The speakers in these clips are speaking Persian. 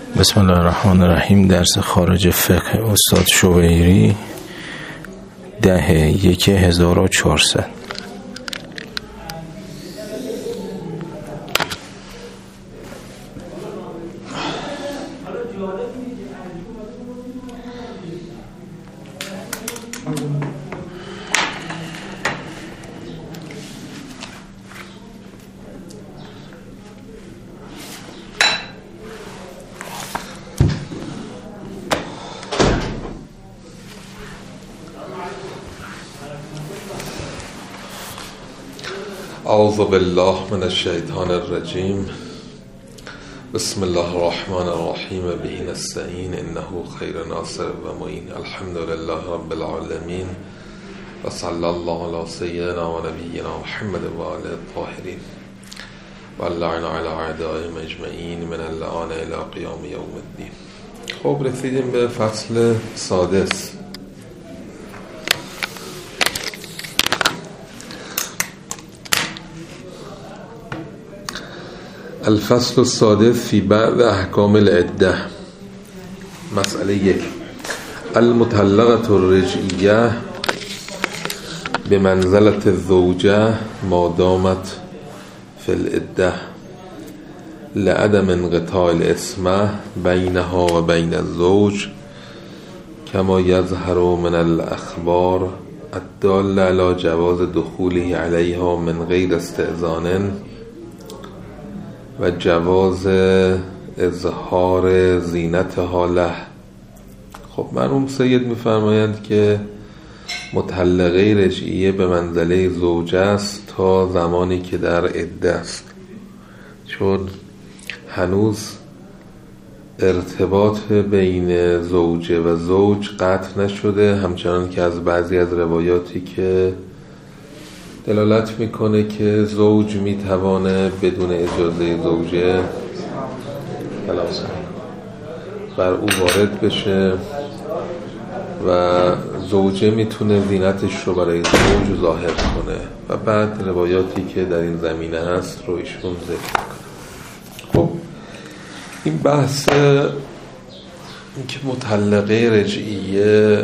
بسم الله الرحمن الرحیم. درس خارج فقه استاد شویری 10/1/1400. اعوذ بالله من الشیطان الرجیم. بسم الله الرحمن الرحیم. به نستعین انه خیر ناصر و معین. الحمد لله رب العالمین و صلی الله علی سیدنا و نبینا محمد و آله الطاهرین و اللعن علی اعدائهم اجمعین من اللعان الی قیام یوم الدین. خب رسیدیم به فصل سادس. الفصل السادس فی بعض احکام العده. مسئله 1. المطلقة الرجعیه بمنزلة الزوجه ما دامت فی العده لعدم انقطاع العصمة بینها و بین الزوج کما یظهر من الاخبار الداله علی جواز دخوله علیها من غیر استئذان و جواز اظهار زینتها له. خب مرحوم سید می‌فرمایند که مطلقه رجعیه به منزله زوجه است تا زمانی که در عده است، چون هنوز ارتباط بین زوجه و زوج قطع نشده، همچنان که از بعضی از روایاتی که دلالت میکنه که زوج میتوانه بدون اجازه زوجه بر او وارد بشه و زوجه میتونه زینتش رو برای زوج ظاهر کنه و بعد روایاتی که در این زمینه هست رو ایشون ذکر میکنه. خب این بحث این که مطلقه رجعیه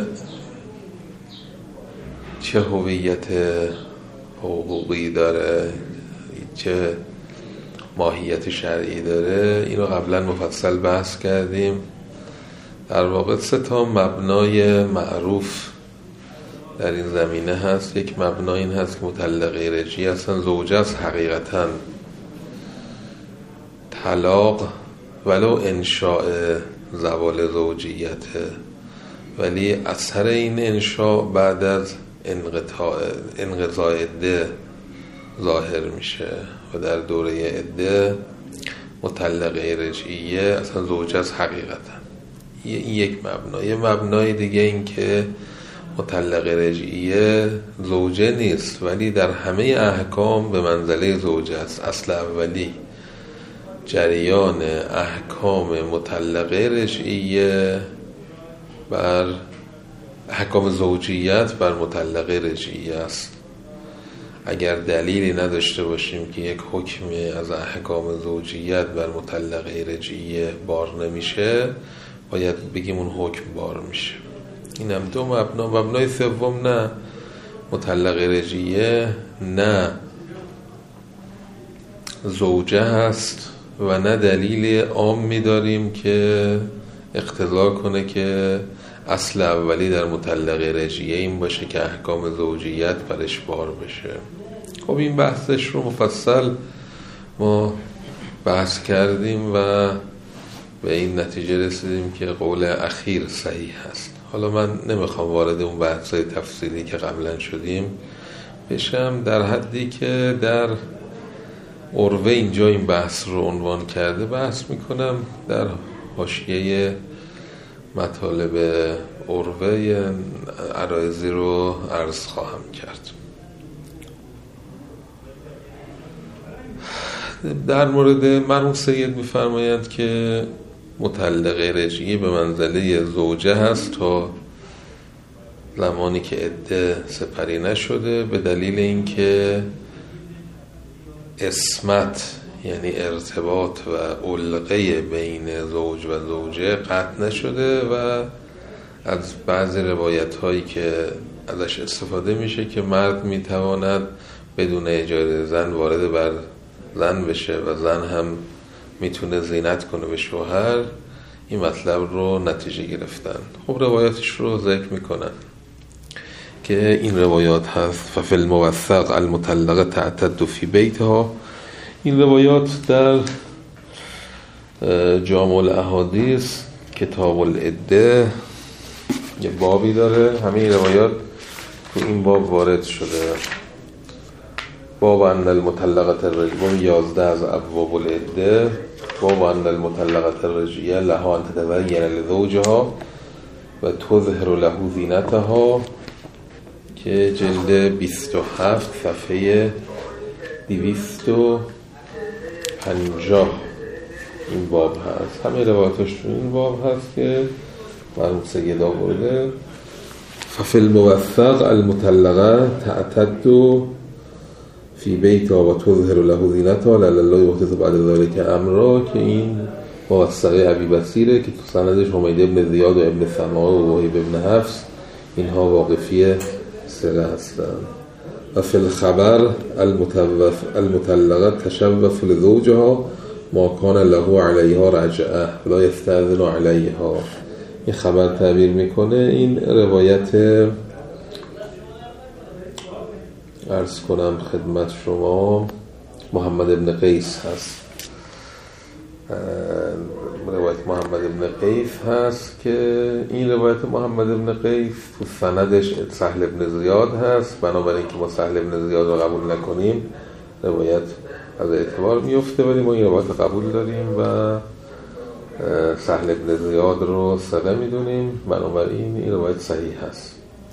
چه هویت حقوقی داره، چه ماهیت شرعی داره، اینو قبلا مفصل بحث کردیم. در واقع 3 مبنای معروف در این زمینه هست. یک مبنا این هست که مطلقه رجعی اصلا زوجه است، حقیقتا طلاق ولو انشاء زوال زوجیته، ولی اثر این انشاء بعد از انقضاء عده ظاهر میشه و در دوره عده مطلقه رجعیه اصلا زوجه است حقیقتا. این یک مبنا. یه مبنای دیگه این که مطلقه رجعیه زوجه نیست ولی در همه احکام به منزله زوجه است. اصل اولی جریان احکام مطلقه رجعیه بر احکام زوجیت بر مطلقه رجعیه است. اگر دلیلی نداشته باشیم که یک حکمی از احکام زوجیت بر مطلقه رجعیه بار نمیشه، باید بگیم اون حکم بار میشه. اینم 2 مبنا. مبنای سوم نه مطلقه رجعیه نه زوجه هست و نه دلیل عامی داریم که اقتضا کنه که اصل اولی در مطلقه رجعیه این باشه که احکام زوجیت برش بار بشه. خب این بحثش رو مفصل ما بحث کردیم و به این نتیجه رسیدیم که قول اخیر صحیح هست. حالا من نمیخوام وارد اون بحثای تفصیلی که قبلا شدیم بشم، در حدی که در عروه اینجا این بحث رو عنوان کرده بحث میکنم. در حاشیه مطالب عروه عرایضی رو عرض خواهم کرد. در مورد مرحوم سید می‌فرمایند که مطلقه رجعی به منزله زوجه هست تا زمانی که عده سپری نشده، به دلیل اینکه عصمت یعنی ارتباط و علقه بین زوج و زوجه قطع نشده و از بعضی روایت هایی که ازش استفاده میشه که مرد میتواند بدون اجازه زن وارد بر زن بشه و زن هم میتونه زینت کنه به شوهر، این مطلب رو نتیجه گرفتن. خب روایاتش رو ذکر میکنن که این روایات هست ففی الموثق المطلقه تعتد فی بیتها. این روایات در جامع الاحادیث کتاب العده یه بابی داره، همه روایات تو این باب وارد شده. باب ان المطلقه الرجیه، باب 11 از ابواب العده. باب ان المطلقه الرجیه لها ان تتبین لزوجها و تظهر له زینتها، که جلد 27 صفحه 250 این باب هست. همه روایاتش تو این باب هست که مرحوم سید آورده. ففی الموثق المطلقه تعتد فی بیتها و تظهر له زینتها لعل الله یحدث بعد ذلک امرا، که این موثقه ابی بصیره که تو سندش حمید ابن زیاد و ابن سماع و وهیب ابن حفص اینها واقفی ثقه هستند. و فی الخبر المطلقه تشوف لزوجها ما کان له علیها رجعه لا یستأذن علیها. این خبر تعبیر میکنه. این روایت عرض کنم خدمت شما محمد ابن قیس هست. روایت محمد ابن قیس هست که این روایت محمد ابن قیس تو سندش سهل ابن زیاد هست. بنابراین که ما سهل ابن زیاد رو قبول نکنیم روایت از اعتبار میفته، ولی ما این روایت قبول داریم و سهل ابن زیاد رو ثقه میدونیم، بنابراین این روایت صحیح هست.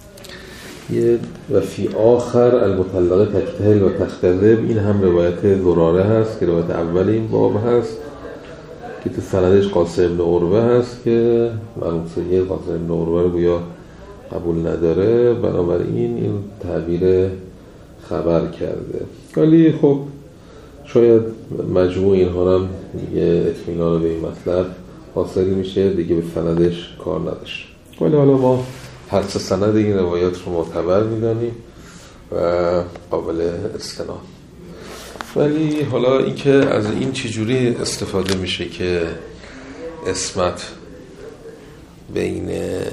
و فی آخر المطلقه تجتهل و تختذب، این هم روایت زراره هست که روایت اول این باب هست که تو سندش قاسم ابن عروه هست که مرحوم سید قاسم ابن عروه رو گویا قبول نداره، بنابراین این تعبیر خبر کرده. ولی خب شاید مجموع اینها هم دیگه اطمینان به این مطلب حاصل میشه، دیگه به سندش کار نداشت. ولی حالا ما هر سه سند این روایات رو معتبر میدانیم و قابل استناد. ولی حالا اینکه از این چجوری استفاده میشه که عصمت بین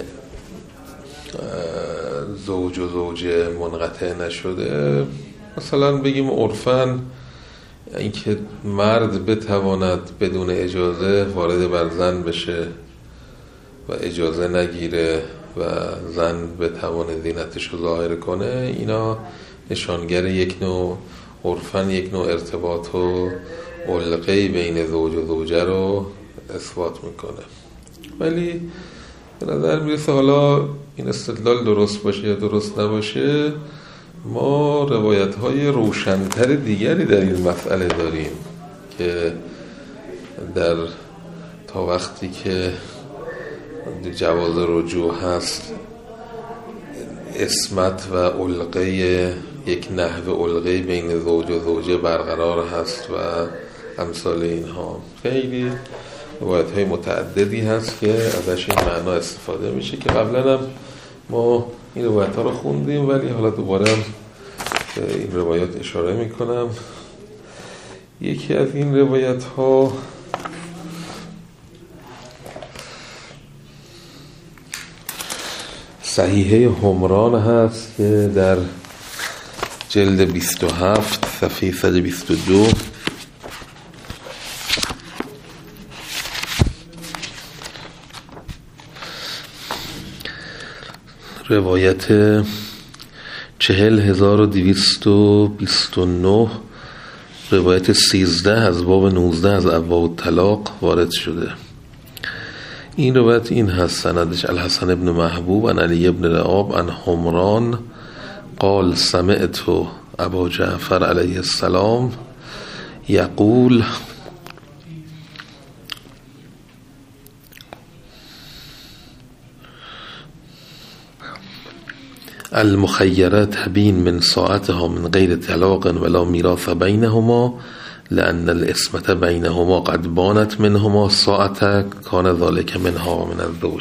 زوج و زوجه منقطع نشده، مثلا بگیم عرفاً اینکه مرد بتواند بدون اجازه وارد بر زن بشه و اجازه نگیره و زن بتواند زینتش رو ظاهر کنه، اینا نشانگر یک نوع عرفاً یک نوع ارتباط و علقه بین زوج و زوجه رو اثبات میکنه. ولی به نظر میرسه حالا این استدلال درست باشه یا درست نباشه، ما روایت‌های روشن‌تر دیگری در این مسئله داریم که در تا وقتی که جواز رجوع هست عصمت و علقه یک نحو علقه بین زوج و زوجه برقرار هست و امثال اینها. خیلی روایت‌های متعددی هست که ازش این معنا استفاده میشه که قبلا هم ما این روایت‌ها رو خوندیم، ولی حالا دوباره این روایات اشاره میکنم. یکی از این روایت‌ها صحیحه حمران هست که در جلد 27 صفحه 122 روایت 40229 روایت 13 از باب 19 از ابواب الطلاق وارد شده. این روایت این هست سندش الحسن ابن محبوب عن علی ابن رعاب عن حمران قال سمعت ابا جعفر علیه السلام یقول المخیره تبین من ساعتها من غیر طلاق ولا میراث بینهما لأن الاسمة بینهما قد بانت منهما ساعة کان ذلك منها و من الزوج،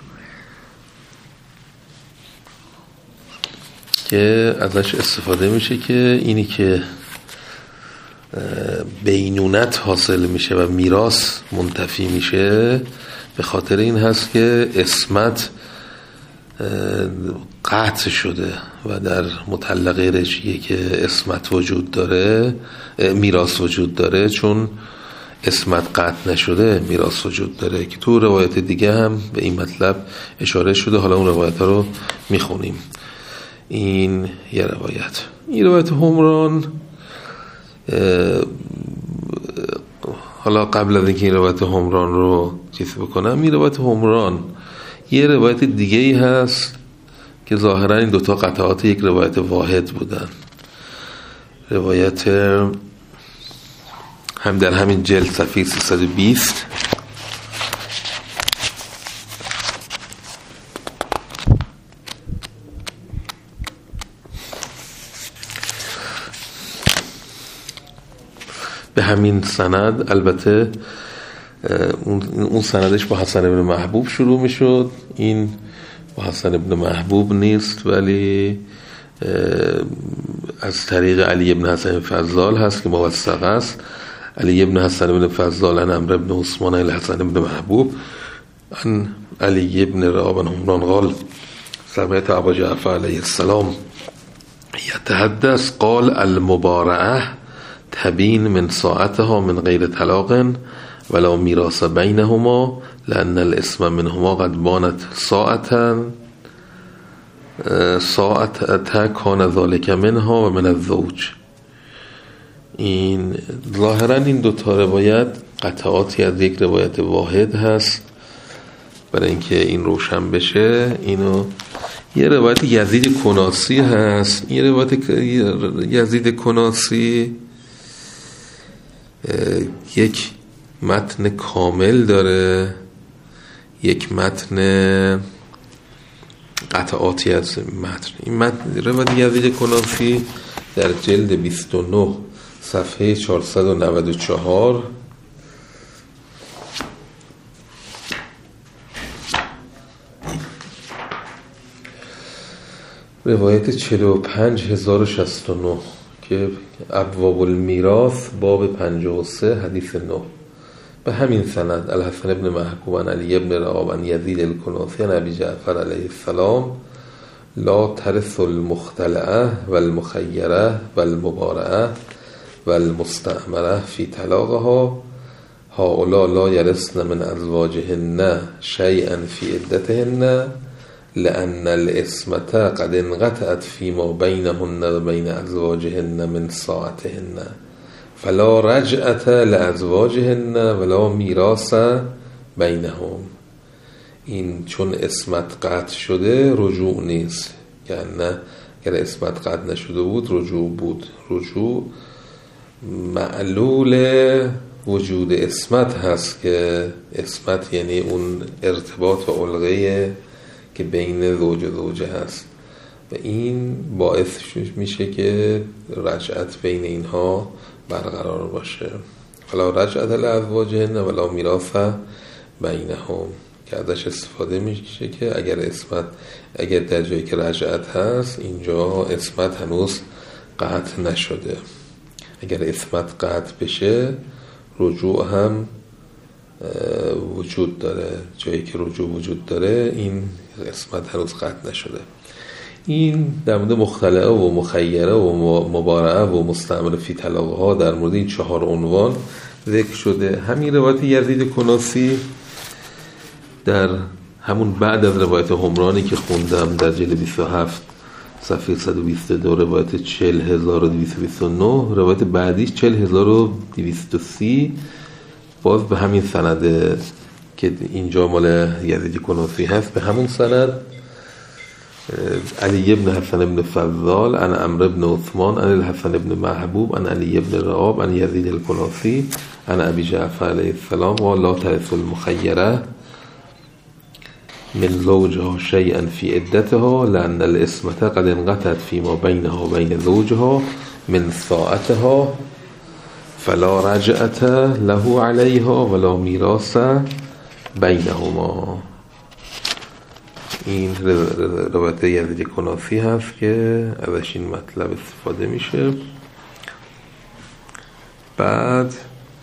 که ازش استفاده میشه که اینی که بینونت حاصل میشه و میراث منتفی میشه به خاطر این هست که اسمت قطع شده و در مطلقه رجیه که اسمت وجود داره میراث وجود داره، چون اسمت قطع نشده میراث وجود داره، که تو روایت دیگه هم به این مطلب اشاره شده. حالا اون روایت ها رو میخونیم. این یه روایت. این روایت همران، حالا قبل از اینکه این روایت همران رو چیز بکنم، این روایت همران یه روایت دیگه ای هست که ظاهرا این دوتا قطعات یک روایت واحد بودن. روایت هم در همین جلد صفحه 320 به همین سند، البته اون سندش با حسن ابن محبوب شروع می شد، این با حسن ابن محبوب نیست، ولی از طریق علی ابن حسن فضال هست که موثق است. علی ابن حسن ابن فضال عن عمرو ابن عثمان عن حسن ابن محبوب عن علی ابن رعاب عن همران قال سمعت ابا جعفر علیه السلام یتحدث قال المبارعه تبین من ساعتها من غیر طلاق ولا میراث بینهما لأن الاسم منهما قد بانت ساعتا کان ذلك منها و من الزوج. این ظاهرا این دوتا روایت قطعاتی از یک روایت واحد هست. برای اینکه این روشن بشه، اینو یه روایت یزید کناسی هست. یه روایت یزید کناسی یک متن کامل داره، یک متن قطعاتی از متن. این متن روایت یزید کناسی در جلد 29 صفحه 494 روایت 45069 که ابواب المیراث باب 53 حدیث 9 به همین سند الحسن ابن محبوب عن علی ابن رعاب عن یزید الکناسی عن ابی جعفر علیه السلام لا ترث المختلعه والمخیره والمبارعه والمستعمره فی طلاقها هؤلاء لا یرثن من ازواجهن شیئا فی عدتهن لأن الاسمة قد انقطعت فيما بينهن و بين ازواجهن من ساعتهن فلا رجعت لازواجهن ولا میراث بینهم. این چون اسمت قطع شده رجوع نیست، یعنی اگر اسمت قطع نشده بود رجوع بود. رجوع معلول وجود اسمت هست که اسمت یعنی اون ارتباط و علقه که بین زوج و زوجه هست و این باعث میشه که رجعت بین اینها برقرار باشه. فلا رجعت لازواجهن ولا میراث بینهم، که ازش استفاده میشه که اگر در جایی که رجعت هست اینجا اسمت هنوز قطع نشده. اگر اسمت قطع بشه رجوع هم وجود داره. جایی که رجوع وجود داره این اسمت هنوز قطع نشده. این در مورد مختلعه و مخیره و مبارعه و مستعمره فی طلاقها در مورد این 4 عنوان ذکر شده. همین روایت یزید کناسی در همون بعد از روایت همرانی که خوندم در جلد 27 صفحه 122 روایت 40229 روایت بعدیش 40230 باز به همین سند که اینجا مال یزید کناسی هست، به همون سند علی ابن حسن ابن فضال عن عمرو ابن عثمان عن الحسن ابن محبوب عن علی ابن رعاب عن یزید الکناسی عن ابی جعفر علیه السلام و لا ترث المخیره من زوجها شیئا فی عدتها لأن الاسمة قد انقطعت فيما بينها و بين زوجها من ساعتها فلا رجعت له علیها ولا میراث بینهما. این روایت یزدی کناسی هست که ازش این مطلب استفاده میشه. بعد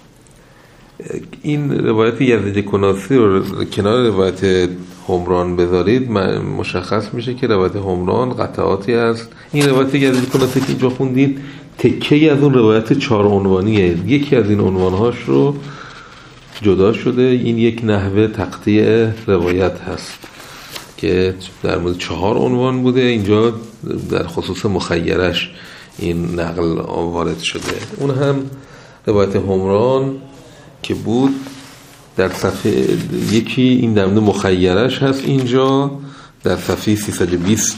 این روایت یزدی کناسی رو کنار روایت حمران بذارید، مشخص میشه که روایت حمران قطعاتی است. این روایت یزدی کناسی که اینجا خوندید تکه‌ای از اون روایت 4 عنوانیه. یکی از این عنوانهاش رو جدا شده، این یک نحوه تقطیع روایت هست که در مورد 4 عنوان بوده، اینجا در خصوص مخیرش این نقل وارد شده. اون هم روایت حمران که بود در صفحه یکی، این در مورد مخیرش هست اینجا در صفحه 320.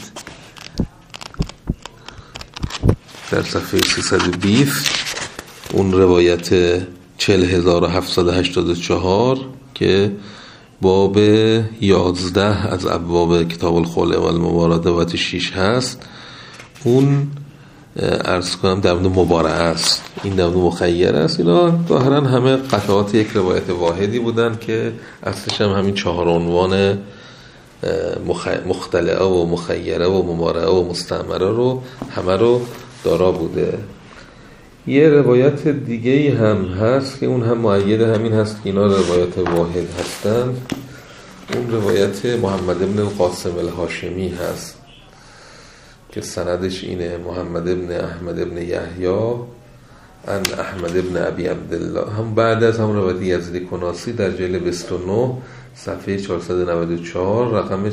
در صفحه 320 اون روایت 40784 که باب 11 از ابواب کتاب الخلع و المبارات روایت 6 هست، اون عرض کنم در مورد مبارعه است، این در مورد مخیر است. اینا ظاهرا همه قطعات یک روایت واحدی بودن که اصلش هم همین 4 عنوان مختلعه و مخیره و مبارعه و مستعمره رو همه رو دارا بوده. یه روایت دیگه هم هست که اون هم مؤید همین هست که اینا روایت واحد هستند. اون روایت محمد بن القاسم الهاشمی هست که سندش اینه: محمد بن احمد بن یحیی ان احمد بن ابی عبدالله. هم بعد از هم روایت یزدی کناسی در جلد 29 صفحه 494 رقم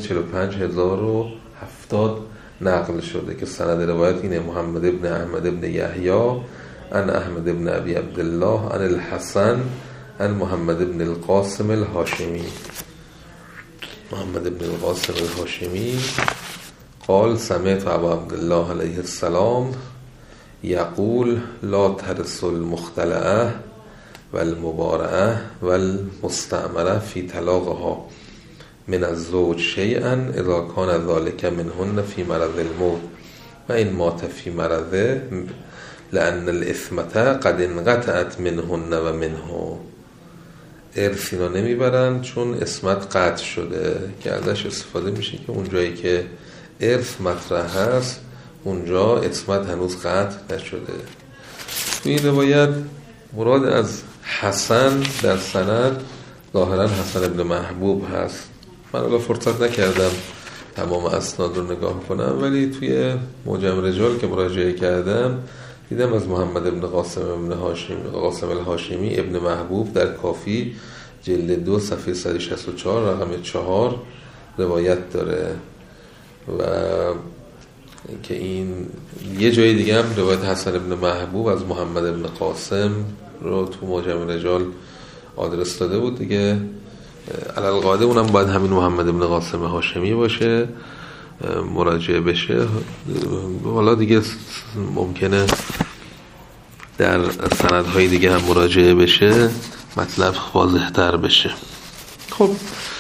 45070 نقل شده که سند روایت اینه: محمد بن احمد بن یحیی ان احمد بن ابی عبدالله ان الحسن ان محمد بن القاسم الهاشمی. محمد بن القاسم الهاشمی قال سمعت ابا عبدالله علیه السلام یقول لا ترث المختلعه والمبارعه والمستعمره فی طلاقها من الزوج شیئا اذا کان ذلك منهن فی مرض الموت و این مات فی مرضه لأن الاسمت قد انقطعت منهن و منه. ارث اینا نمیبرن چون اسمت قطع شده، که ازش استفاده میشه که اون جایی که ارث مطرح هست اونجا اسمت هنوز قطع نشده. این روایت مراد از حسن در سند ظاهرا حسن ابن محبوب هست. من الان فرصت نکردم تمام اسناد رو نگاه کنم، ولی توی معجم رجال که مراجعه کردم دیدم از محمد ابن قاسم الهاشمی ابن محبوب در کافی جلد 2 صفحه 164 رقم 4 روایت داره، و که این یه جای دیگه هم روایت حسن ابن محبوب از محمد ابن قاسم رو تو معجم رجال آدرس داده بود دیگه. علالقاعده اونم باید همین محمد ابن قاسم هاشمی باشه، مراجعه بشه. حالا دیگه ممکنه در سندهای دیگه هم مراجعه بشه، مطلب واضح تر بشه. خب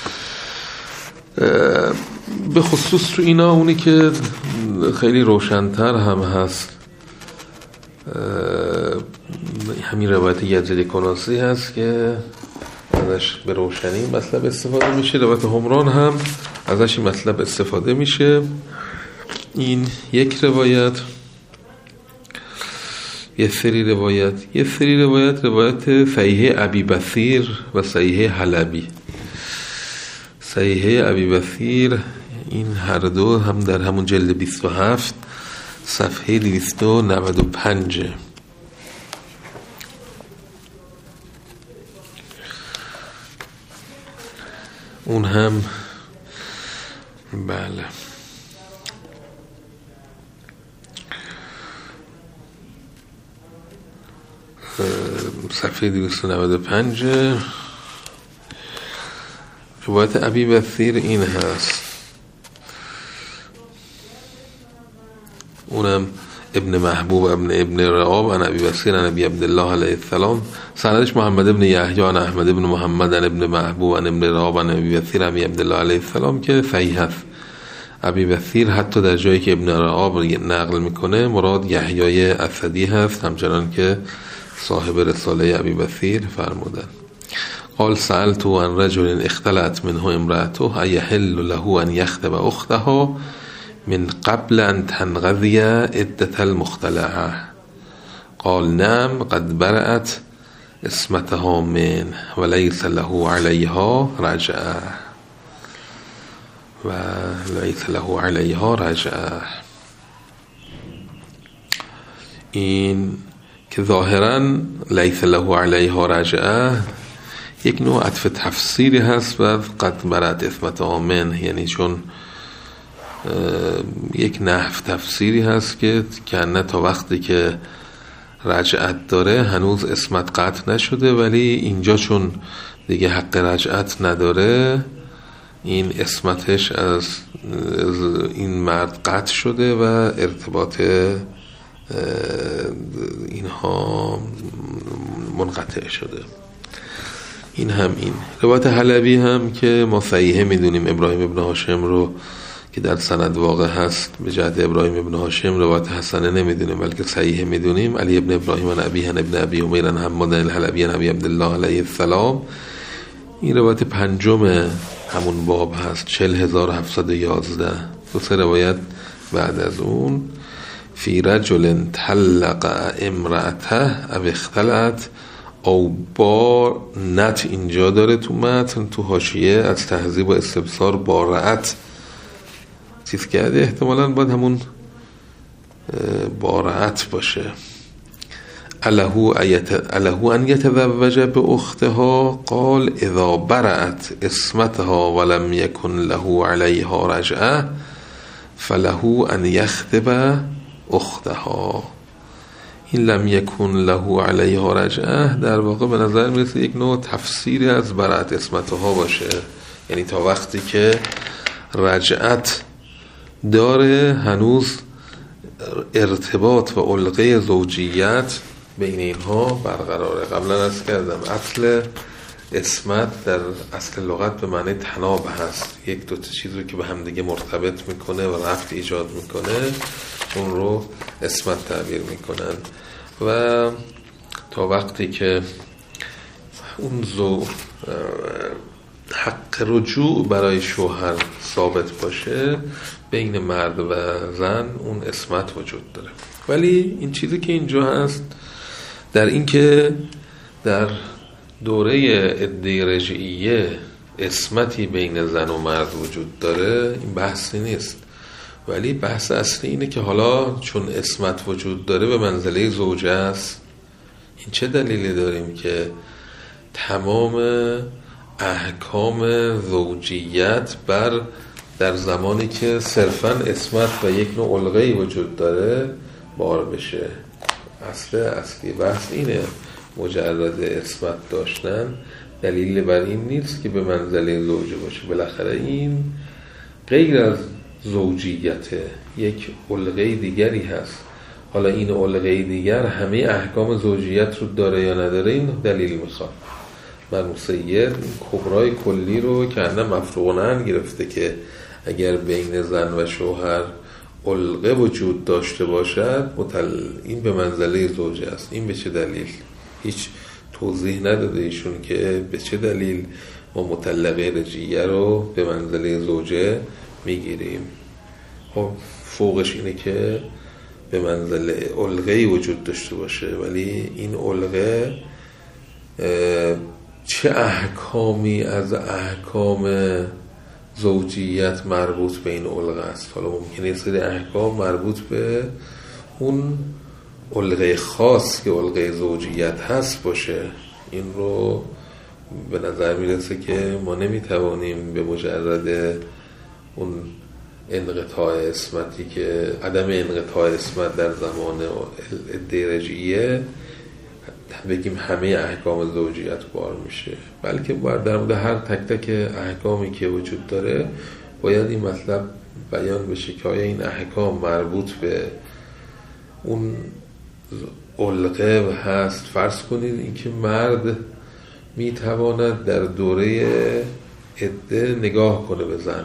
به خصوص تو اینا اونی که خیلی روشن‌تر هم هست همین روایت یزدی کناسی هست که ازش به روشنی مطلب استفاده میشه. روایت حمران هم ازش این مطلب استفاده میشه. این یک روایت. یه سری روایت صحیح ابی بصیر و صحیح حلبی. صحیح ابی بصیر این هر دو هم در همون جلد 27 صفحه 295. اون هم بله صفحه 295 روایت ابی بصیر این هست. اونم ابن محبوب ابن رعاب عن ابی بصیر عن ابی عبدالله علیه السلام. سندش محمد ابن یحیی عن احمد ابن محمد عن ابن محبوب عن ابن رعاب عن ابی بصیر عن ابی عبدالله علیه السلام که صحیح هست. ابی بصیر حتی در جایی که ابن رعاب نقل میکنه مراد یحیی اسدی هست، همچنان که صاحب رساله ابی بثیر فرمودن قال سألت عن رجل اختلت منه امرأته ایحل له ان یخطب اخته من قبل ان تنقضی عدة المختلعه قال نعم قد برأت اسمتها من وليس له عليها رجعه وليس له عليها رجعه. این که ظاهرا لیس له علیها رجعه یک نوع عطف تفسیری هست و قد برأت اسمتها من، یعنی چون یک نحو تفسیری هست که نه تا وقتی که رجعت داره هنوز اسمت قطع نشده، ولی اینجا چون دیگه حق رجعت نداره این اسمتش از این مرد قطع شده و ارتباط اینها منقطع شده. این هم این روایت حلبی هم که ما صحیحه میدونیم ابراهیم ابن هاشم رو که در سند واقع هست به جهت ابراهیم ابن هاشم، روایت حسنه نمیدونیم بلکه صحیحه میدونیم. علی ابن ابراهیم عن ابیه عن ابن ابی امیر عن حماد الحلبی عن ابی عبدالله علیه السلام. این روایت پنجم همون باب هست 40711. دو سه روایت بعد از اون فی رجل طلق امرأته او اختلعت او بارت اینجا داره تو متن، تو حاشیه از تهذیب و استبصار بارعت چیز کرده، احتمالاً باید همون بارعت باشه. الهو ان یتزوج به اختها قال اذا برعت اسمتها ولم یکن له علیها رجعه فله ان یخطب اختها. این لم یکن له علیها رجعه در واقع به نظر میرسه یک نوع تفسیری از برعت اسمتها باشه، یعنی تا وقتی که رجعت داره هنوز ارتباط و علقه زوجیت بین اینها برقراره. قبلا عرض کردم اصل اسمت در اصل لغت به معنی تناب هست، یک دو تا چیز رو که به هم دیگه مرتبط میکنه و رفت ایجاد میکنه اون رو اسمت تعبیر میکنن. و تا وقتی که اون حق رجوع برای شوهر ثابت باشه بین مرد و زن اون اسمت وجود داره. ولی این چیزی که اینجا هست در این که در دوره عده رجعیه اسمتی بین زن و مرد وجود داره این بحثی نیست، ولی بحث اصلی اینه که حالا چون اسمت وجود داره به منزله زوجه است. این چه دلیلی داریم که تمام احکام زوجیت در زمانی که صرفاً اسمت و یک نوع علقه‌ای وجود داره بار بشه؟ اصلی بحث اینه، مجرد اسمت داشتن دلیل بر این نیست که به منزله زوجه باشه. بالاخره این غیر از زوجیت یک علقه دیگری هست. حالا این علقه دیگر همه احکام زوجیت رو داره یا نداره این دلیل میخواد. مرحوم سید این کبرای کلی رو که اندم مفروغنن گرفته که اگر بین زن و شوهر علقه وجود داشته باشد این به منزله زوجه است. این به چه دلیل؟ هیچ توضیح نداده ایشون که به چه دلیل ما مطلقه رجعیه رو به منزله زوجه میگیریم. خب فوقش اینه که به منزله علقه‌ای وجود داشته باشه، ولی این علقه چه احکامی از احکام زوجیت مربوط به این علقه است؟ حالا ممکنه یه سری احکام مربوط به اون علقه خاص که علقه زوجیت هست باشه. این رو به نظر میرسه که ما نمیتوانیم به مجرد اون انقطاع اسمتی که عدم انقطاع اسمت در زمان عده رجعیه بگیم همه احکام زوجیت بار میشه، بلکه باید در مورد هر تک تک احکامی که وجود داره باید این مطلب بیان بشه که آیا این احکام مربوط به اون علقه هست. فرض کنید اینکه مرد میتواند در دوره عده نگاه کنه به زن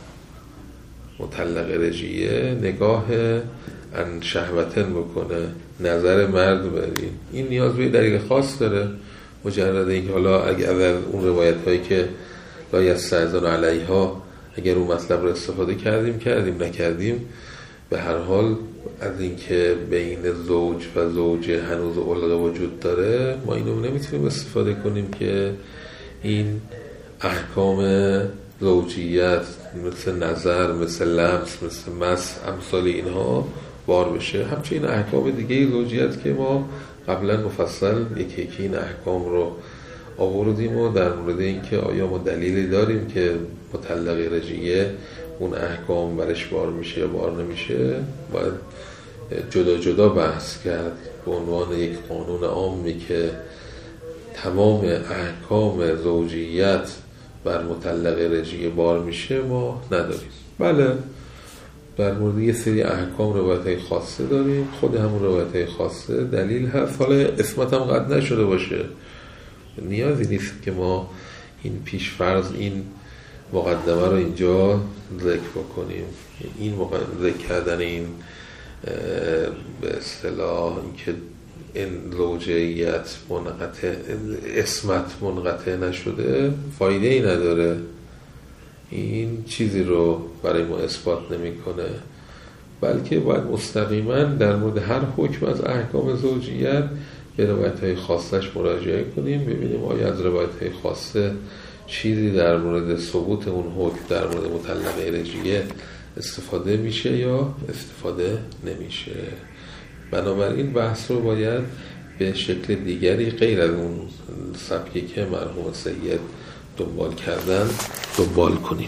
مطلقه رجعیه، نگاه ان شهوتن بکنه نظر مرد برین. این نیاز به دلیل خاص داره. مجرد اینکه حالا اگر اون روایت هایی که لا یستأذن علیها اگر اون مطلب رو استفاده کردیم نکردیم، به هر حال از اینکه بین زوج و زوجه هنوز علقه وجود داره، ما اینو نمیتونیم استفاده کنیم که این احکام زوجیت مثل نظر، مثل لمس، مثل مس، امثال اینها بار بشه. همچنین احکام دیگه زوجیت که ما قبلا مفصل یکی این احکام رو آوردیم و در مورد اینکه آیا ما دلیلی داریم که مطلقه رجعیه اون احکام برش بار میشه یا بار نمیشه، باید جدا جدا بحث کرد. به عنوان یک قانون عامی که تمام احکام زوجیت بر مطلقه رجعیه بار میشه ما نداریم. بله، در مورد یه سری احکام روایت‌های خاصه داریم، خود همون روایت‌های خاصه دلیل هست. حالا اسمت هم قطع نشده باشه، نیازی نیست که ما این پیشفرض، این مقدمه رو اینجا ذکر بکنیم. این ذکر کردن این به اصطلاح اینکه این زوجیت منقطع، اسمت منقطع نشده، فایده ای نداره. این چیزی رو برای ما اثبات نمیکنه، بلکه باید مستقیما در مورد هر حکم از احکام زوجیت به روایت‌های خاصش مراجعه کنیم، ببینیم آیا از روایت‌های خاصه چیزی در مورد ثبوت اون حکم در مورد مطلقه رجعیه استفاده میشه یا استفاده نمیشه. بنابراین بحث رو باید به شکل دیگری غیر از اون سبکی که مرحوم سید دنبال کردن دنبال کنیم.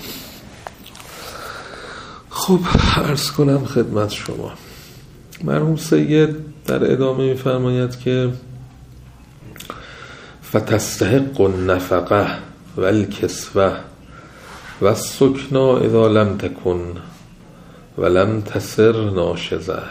خب عرض کنم خدمت شما، مرحوم سید در ادامه میفرماید که فتستحق النفقه و الکسوه و السکنا اذا لم تکن و لم تسر ناشزه.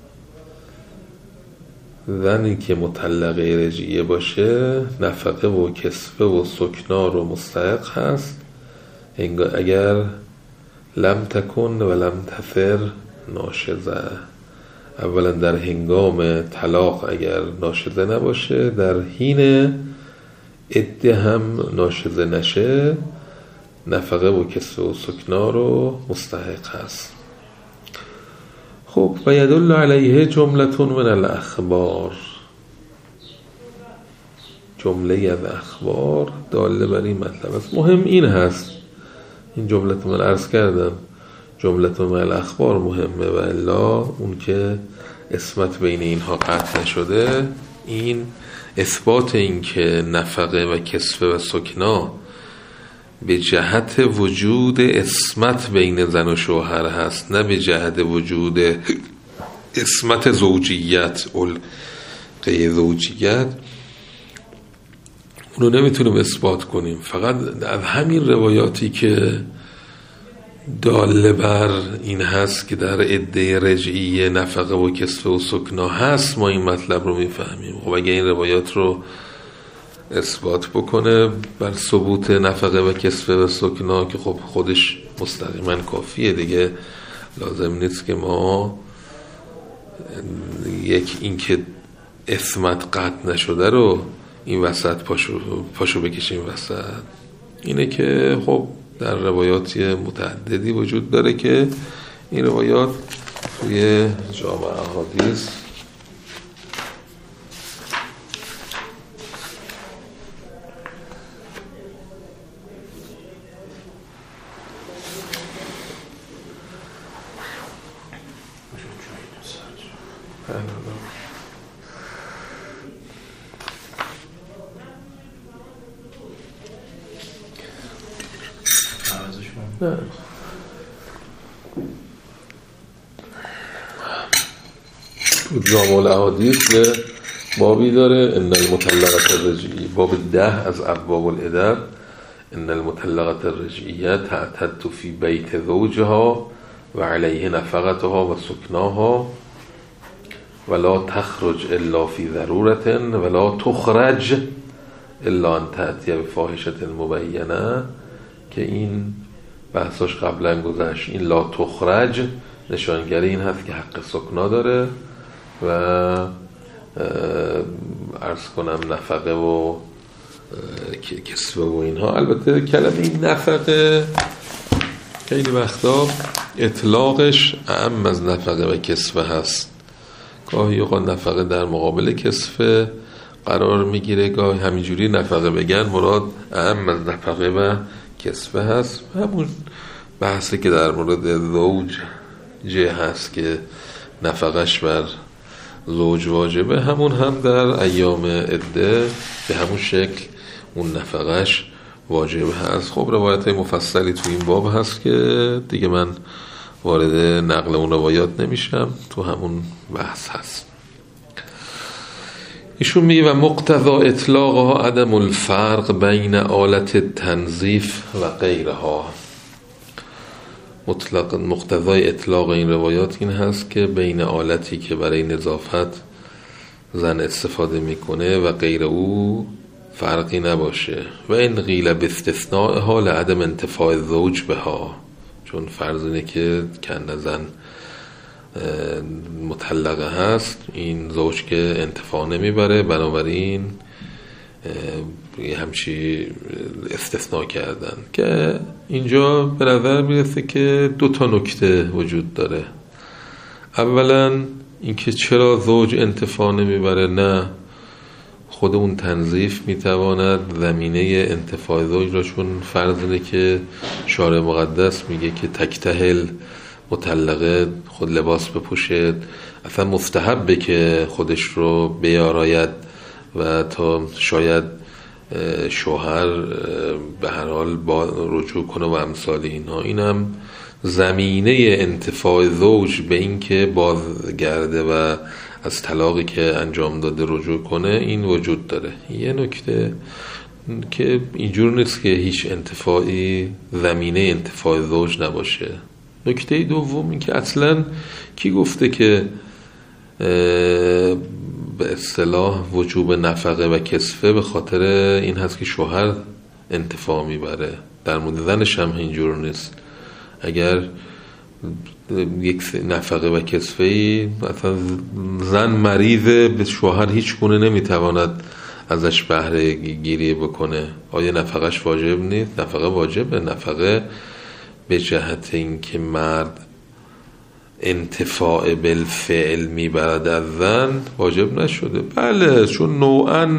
زنی که مطلقه رجعیه باشه نفقه و کسوه و سکنا رو مستحق هست اگر لم تکن و لم تسر ناشزه. اولا در هنگام طلاق اگر ناشزه نباشه، در حین عده هم ناشزه نشه، نفقه و کسوه و سکنا رو مستحق هست. خب و یدل علیه جملة من الاخبار، جمله از اخبار داله بر این مطلب است. مهم این هست، این جمله من عرض کردم جمله من الاخبار مهمه، و الا اون که اسمت بین اینها قطع نشده، این اثبات این که نفقه و کسوه و سکنا به جهت وجود اسمت بین زن و شوهر هست، نه به جهت وجود اسمت زوجیت، علقه زوجیت، اونو نمیتونیم اثبات کنیم. فقط از همین روایاتی که داله بر این هست که در عده رجعیه نفقه و کسوه و سکنا هست ما این مطلب رو میفهمیم. خب اگه این روایات رو اثبات بکنه بر ثبوت نفقه و کسوه و سکنا که خب خودش مستقیما کافیه دیگه، لازم نیست که ما یک این که اسمت قطع نشده رو این وسط پاشو بکشیم وسط. اینه که خب در روایات متعددی وجود داره که این روایات توی جامع احادیث جامع الاحادیث به بابی داره ان المطلقه الرجعیه، باب 10 از ابواب الادب، ان المطلقه الرجعیه تعتد فی بیت زوجها و علیه نفقتها و سکناها ولا تخرج الا فی ضرورة ولا تخرج الا ان تأتی بفاحشة مبینه، که این بحثاش قبلا گذشت. این لا تخرج نشانگری این هست که حق سکنا داره و عرض کنم نفقه و کسوه و اینها. البته کلمه این نفقه خیلی وقتا اطلاقش اعم از نفقه و کسوه هست. گاهی اوقات نفقه در مقابل کسوه قرار میگیره، گاهی همینجوری نفقه بگن مراد اعم از نفقه و کسوه هست. همون بحثی که در مورد زوجه هست که نفقش بر زوج واجبه، همون هم در ایام عده به همون شکل اون نفقش واجب هست. خب روایت مفصلی تو این باب هست که دیگه من وارد نقل اون روایات نمیشم، تو همون بحث هست. ایشون میگه و مقتضا اطلاقها عدم الفرق بین آلت تنظیف و غیرها. مقتضای اطلاق این روایات این هست که بین آلتی که برای نظافت زن استفاده میکنه و غیر او فرقی نباشه. و این قیل به استثناء حال عدم انتفاع زوج بها، چون فرض اینه که کنده زن مطلقه هست، این زوج که انتفاع نمیبره، بنابراین همچی استثناء کردن. که اینجا به نظر میرسه که 2 نکته وجود داره. اولا اینکه چرا زوج انتفاع نمیبره؟ نه، خود اون تنظیف میتواند زمینه انتفاع زوج را، چون فرض اینه که شارع مقدس میگه که تکتهل مطلقه خود لباس بپوشه، اصلا مستحبه که خودش رو بیاراید و تا شاید شوهر به هر حال با رجوع کنه و امثال اینها. اینم زمینه انتفاع زوج به این که بازگرده و از طلاقی که انجام داده رجوع کنه این وجود داره. یه نکته که اینجور نیست که هیچ انتفاعی زمینه انتفاع زوج نباشه. نکته دوم این که اصلا کی گفته که به اصطلاح وجوب نفقه و کسوه به خاطر این هست که شوهر انتفاع میبره؟ در مورد زنش هم اینجور نیست. اگر یک نفقه و کسوهی مثلا زن مریضه، به شوهر هیچ گونه نمیتواند ازش بهره گیری بکنه، آیا نفقهش واجب نیست؟ نفقه واجبه. نفقه به جهت این که مرد انتفاع بالفعل میبرد از زن واجب نشده. بله، چون نوعاً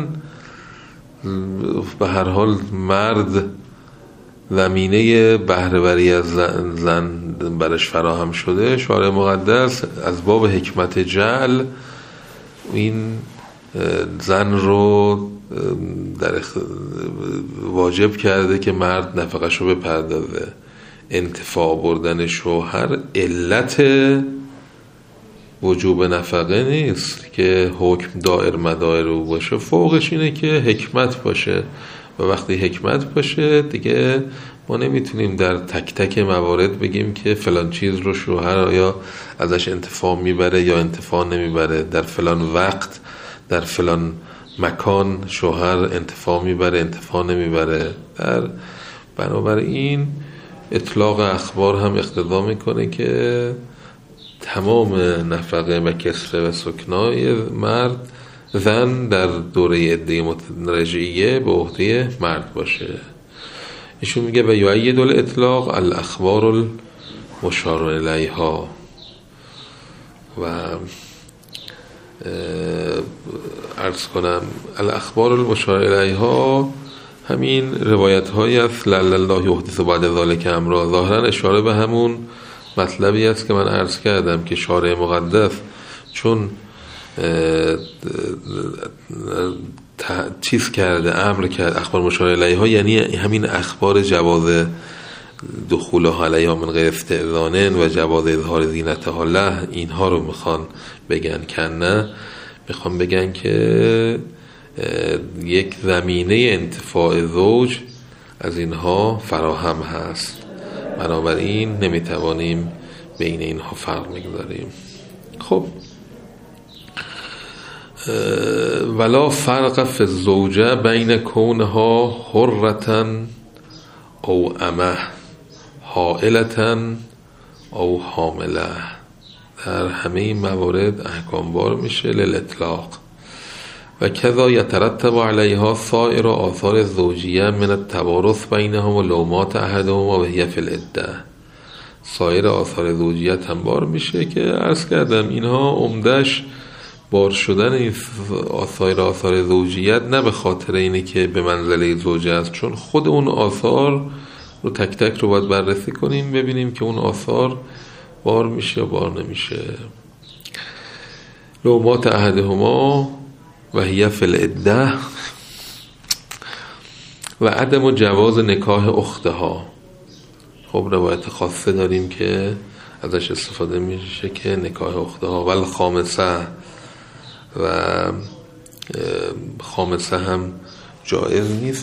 به هر حال مرد زمینه بهره‌وری از زن برش فراهم شده. شارع مقدس از باب حکمت جعل این زن رو در واجب کرده که مرد نفقش رو بپردازه. انتفاع بردن شوهر علت وجوب نفقه نیست که حکم دائر مدائر او باشه، فوقش اینه که حکمت باشه. و وقتی حکمت باشه دیگه ما نمیتونیم در تک تک موارد بگیم که فلان چیز رو شوهر آیا ازش انتفاع میبره یا انتفاع نمیبره، در فلان وقت در فلان مکان شوهر انتفاع میبره انتفاع نمیبره. بنابراین اطلاق اخبار هم اقتضا میکنه که تمام نفقه و کسوه و سکنای مرد زن در دوره عده رجعیه به عهده مرد باشه. ایشون میگه و یؤید الاطلاق الاخبار المشار الیها. و عرض کنم الاخبار المشار الیها همین روایت های است لعل الله یحدث بعد ذلک امرا. ظاهرا اشاره به همون مطلبی است که من عرض کردم که شارع مقدس چون چیز کرده، امر کرد اخبار مشار الیها، یعنی همین اخبار جواز دخولها علیها من غیر استئذان و جواز اظهار زینتها له، اینها رو میخوان بگن کنه، میخوان بگن که یک زمینه انتفاع زوج از اینها فراهم هست، بنابراین نمیتوانیم بین اینها فرق بگذاریم. خب ولا فرق فی الزوجه بین کونها حرة او امه حائلة او حامله. در همه این موارد احکام بار میشه للاطلاق. و کذا یترتب علیها سایر آثار الزوجیه من التوارث بینهم و لومات احدهم و هی فی العده. سایر آثار زوجیت هم بار میشه که عرض کردم اینها عمدش بار شدن این آثار زوجیت نه به خاطر اینه که به منزله زوجه است، چون خود اون آثار رو تک تک رو باید بررسی کنیم ببینیم که اون آثار بار میشه یا بار نمیشه. لومات احدهما و هی فی العده و عدم جواز نکاح اختها. خب روایت خاصه داریم که ازش استفاده میشه که نکاح اختها و الخامسه و خامسه هم جایز نیست.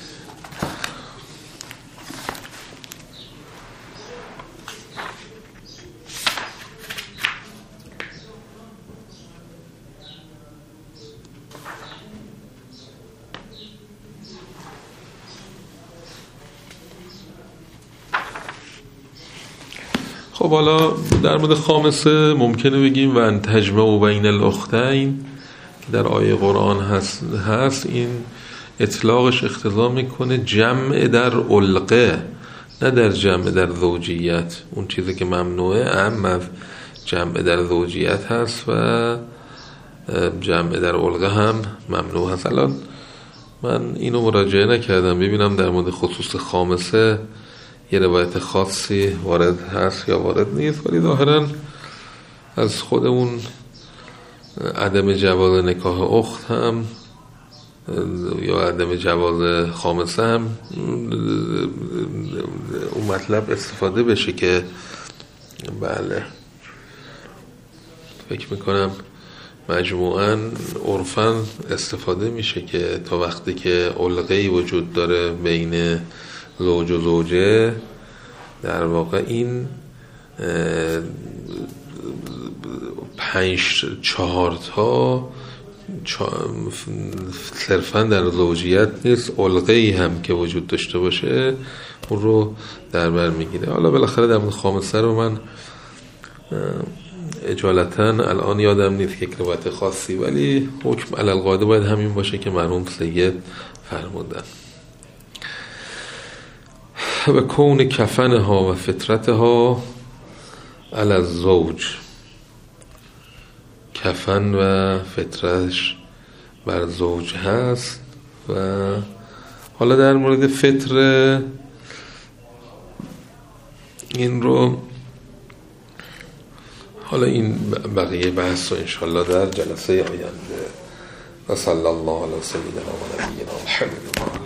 خب حالا در مورد خامسه ممکنه بگیم و ان تجمع بین الاختین که در آیه قرآن هست این اطلاقش اقتضا میکنه جمع در علقه نه در جمع در زوجیت. اون چیزی که ممنوعه اهم از جمع در زوجیت هست و جمع در علقه هم ممنوع هست. الان من اینو مراجعه نکردم ببینم در مورد خصوص خامسه یه روایت خاصی وارد هست یا وارد نیست، ولی ظاهرا از خود اون عدم جواز نکاح اخت هم یا عدم جواز خامسه هم اون مطلب استفاده بشه که بله فکر میکنم مجموعاً عرفاً استفاده میشه که تا وقتی که علقه‌ای وجود داره بین زوج و زوجه در واقع این 4 تا صرفاً در زوجیت نیست، علقه‌ای هم که وجود داشته باشه اون رو در بر میگیره. حالا بالاخره در مورد خامسه رو من اجالتاً الان یادم نیست که روایت خاصی، ولی حکم علی القاعده باید همین باشه که مرحوم سید فرمودن. و کون کفنها و فطرتها علی الزوج، کفن و فطرش بر زوج هست. و حالا در مورد فطر این رو حالا این بقیه بحث رو انشاءالله در جلسه آینده. و صلی الله علی سیدنا و نبینا محمد.